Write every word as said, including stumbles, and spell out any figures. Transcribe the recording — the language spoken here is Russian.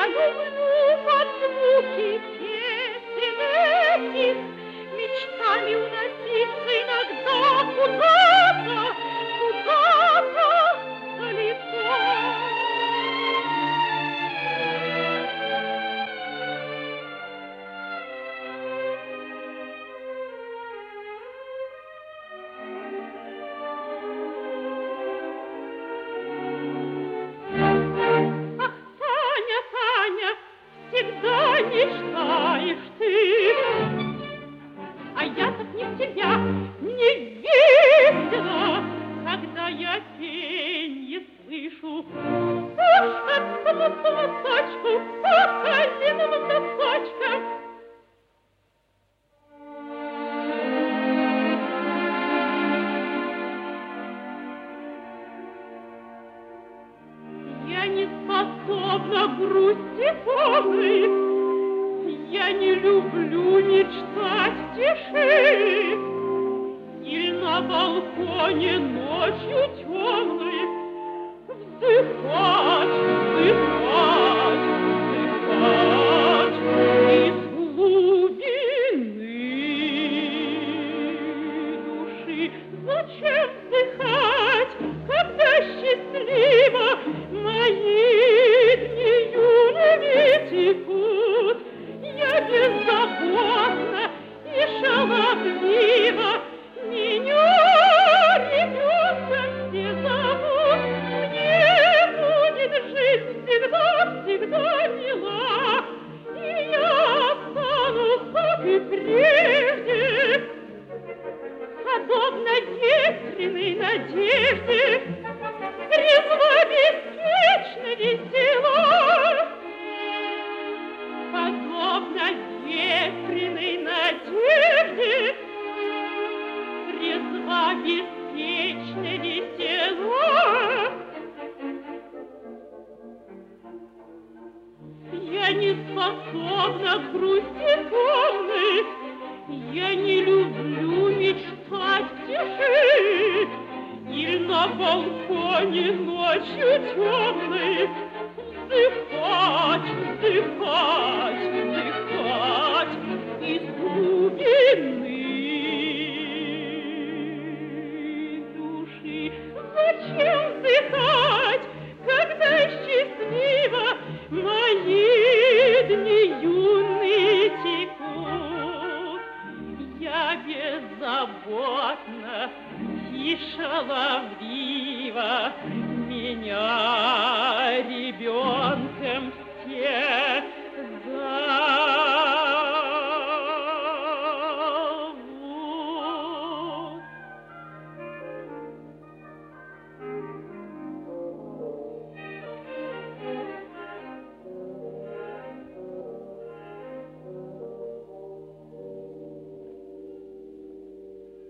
Я люблю под звуки песен этих мечтами уноситься иногда куда-то, куда-то далеко. Всегда мечтаешь ты, а я так не в тебя не весело, когда я пенье слышу. Уж как полосочку по калиновым носочкам. Я не способна грусти полной, я не люблю мечтать в тиши, или на балконе ночью темной вздыхать, вздыхать, вздыхать из глубины души. Зачем вздыхать, когда счастливо мои дни юными текут? Я беззаботна и шаловлива, меня ребенком все зовут. Мне будет жизнь всегда, всегда мила, и я останусь, как и прежде, подобно ветреной надежде, трезво, беспечно, весела. Подобно ветреной надежде, трезва, беспечно, весела. Я не способна к грусти полной, я не люблю мечтать в тиши, или на балконе ночью темной вздыхать, вздыхать, вздыхать из глубины души. Зачем вздыхать, когда счастливо мои дни юные текут? Я беззаботна и шаловлива, меня